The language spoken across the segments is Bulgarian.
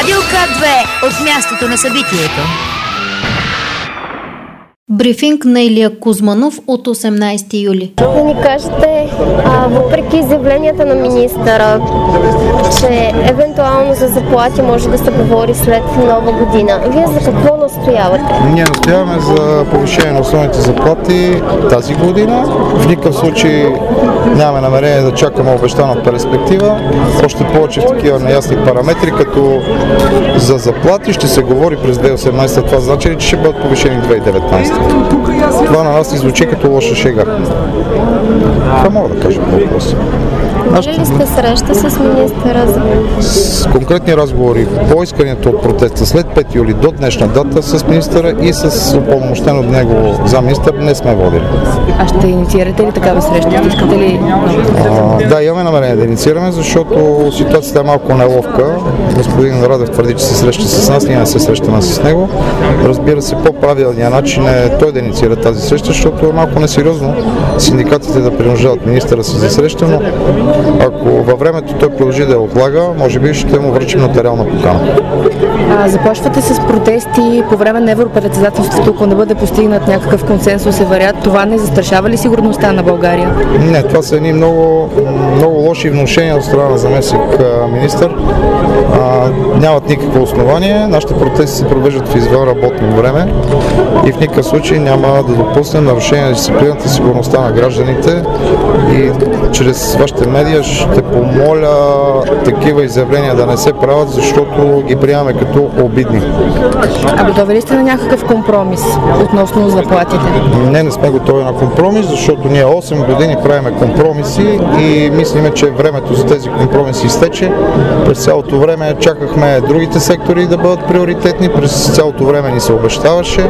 Радио К2 от мястото на събитието. Брифинг на Илия Кузманов от 18 юли. Да ни кажете, въпреки изявленията на министъра, че евентуално за заплати може да се говори след Нова година, вие за какво настоявате? Ние настояваме за повишение на основните заплати тази година. В никакъв случай нямаме намерение да чакаме обещана перспектива. Още повече в такива неясни параметри, като за заплати ще се говори през 2018. Това значи ли, че ще бъдат повишени 2019? Това на нас звучи като лоша шега. Това мога да кажа по въпроса. Може ли сте среща с министъра? С конкретни разговори по искането от протеста след 5 юли до днешна дата с министъра и с упълномощен от него замминистър не сме водили. А ще инициирате ли такава среща? Искате ли? Да, имаме намерение да инициираме, защото ситуацията е малко неловка. Господин Радев твърди, че се среща с нас, ние не се срещаме с него. Разбира се, по-правилният начин е той да инициира тази среща, защото е малко несериозно синдикатите да принуждават министъра си за среща, но ако във времето той продължи да я отлага, може би ще му връчим нотариална покана. Започвате с протести по време на европредседателството, ако не бъде постигнат някакъв консенсус и вариант, това не застрашава ли сигурността на България? Не, това са едни много лоши внушения от страна на заместник министър. Нямат никакво основание. Нашите протести се провеждат в извън работно време и в никакъв случай няма да допуснем нарушение на дисциплината и сигурността на гражданите и чрез вашите медии ще помоля такива изявления да не се правят, защото ги приемаме като обидни. А готови ли сте на някакъв компромис относно заплатите? Не сме готови на компромис, защото ние 8 години правиме компромиси и мислиме, че времето за тези компромиси изтече. През цялото време чакахме другите сектори да бъдат приоритетни, през цялото време ни се обещаваше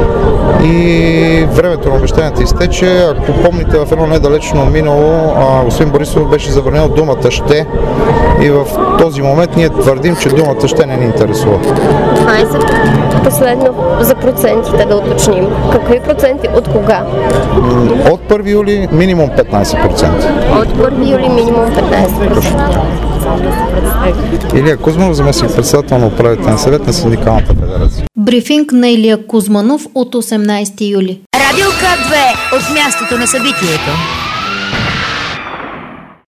и времето на обещанията изтече. Ако помните, в едно недалечно минало господин Борисов беше забранил думата «ще» и в този момент ние твърдим, че думата «ще» не ни интересува. Последно за процентите да уточним. Какви проценти? От кога? От 1 юли минимум 15%. От 1 юли минимум 15%. Илия Кузманов, заместник-председател на управителен съвет на Синдикалната федерация. Брифинг на Илия Кузманов от 18 юли. Радио К2 от мястото на събитието.